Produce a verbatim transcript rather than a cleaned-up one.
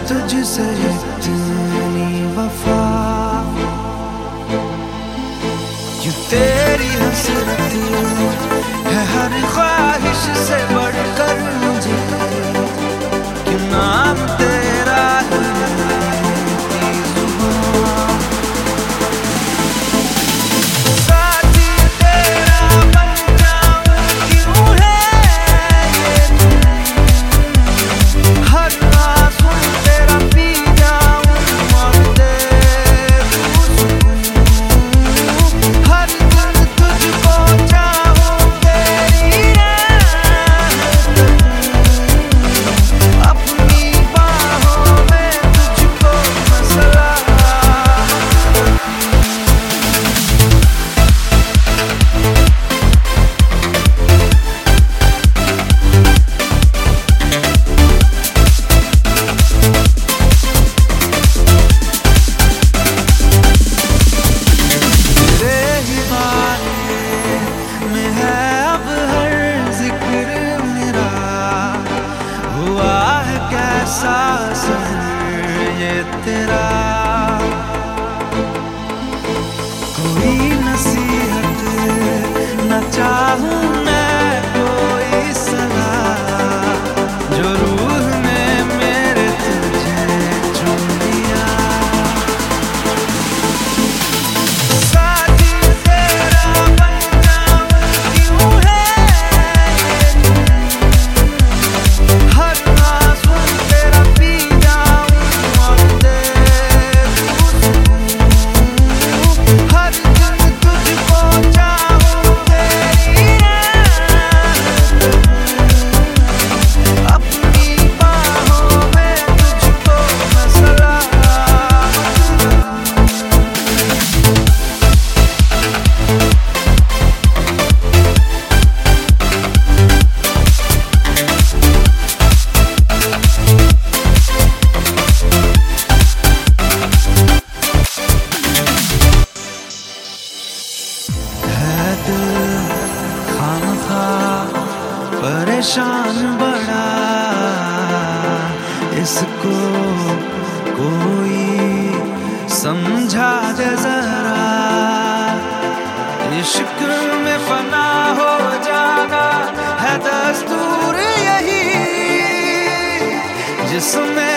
तुझसे इतनी वफा, क्यों तेरी हसरत है हर ख्वाहिश से बढ़कर मुझे, क्यों नाम तेरा है मेरी जुबां। साथी तेरा बन जाऊं क्यों है ये तुम, हर आंसू तेरा पी जाऊं और दे दूं सुकून, हर दिन तुझको चाहूं तेरी रहमत अपनी बाहों में तुझको मसला। तेरे ही बारे में है अब हर जिक्र मेरा, हुआ है कैसा असर ये तेरा, कोई नसीहत न चाहूं मैं कोई सलाह, जो रूह ने मेरे तुझे चुन लिया। साथी तेरा बन जाऊं क्यों है ये तुम, हर आंसू तेरा पी जाऊं और दे दूं सुकून, हर दिन तुझको चाहूं तेरी रहमत अपनी बाहों में तुझको मसला। है दिल खामखा परेशान बड़ा, इसको कोई समझा दे जरा, इश्क में फना हो जाना है दस्तूर यही, जिसमें